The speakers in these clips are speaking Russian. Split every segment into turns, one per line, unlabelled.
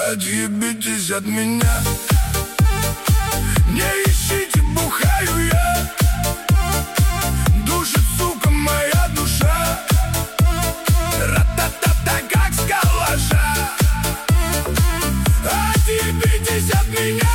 Отъебитесь от меня, не ищите, бухаю я. Душит, сука, моя душа. Ра-та-та-та, как с калаша. Отъебитесь от меня,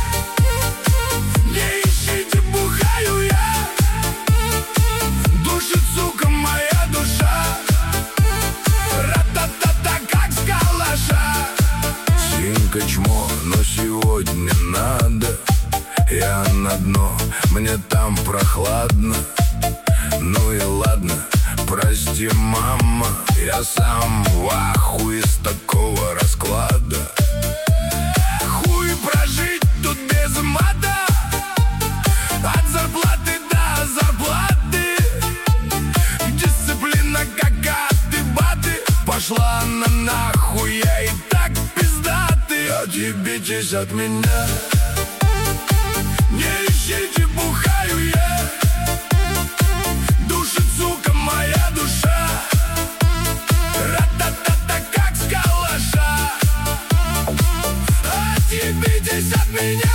не ищите, бухаю я. Душит, сука, моя душа. Ра-та-та-та, как с калаша. Синька чмо, но сегодня надо. Я на дно, мне там прохладно. Ну и ладно, прости, мама, я сам в ахуе с такого расклада. Хуй прожить тут без мата, от зарплаты до зарплаты. Дисциплина как аты-баты. Пошла она нахуй, я и так пиздатый. Отъебитесь от меня, не ищите, бухаю я. Душит, сука, моя душа. Ра-та-та-та, как с калаша. Отъебитесь от меня,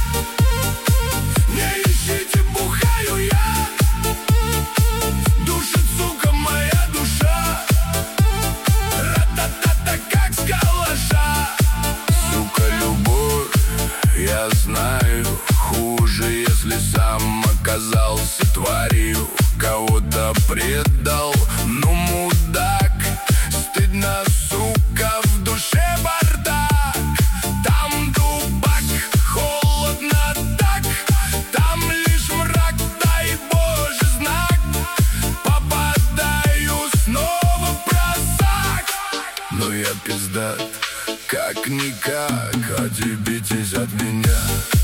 не ищите, бухаю я. Душит, сука, моя душа. Ра-та-та-та, как с калаша. Сука, любовь, я знаю, хуже, если сам оказался тварью. Кого-то предал, ну мудак. Стыдно, сука, в душе бардак. Там дубак, холодно так. Там лишь мрак, дай Боже знак. Попадаю снова в просак. Но я пиздат, как-никак. Отъебитесь от меня.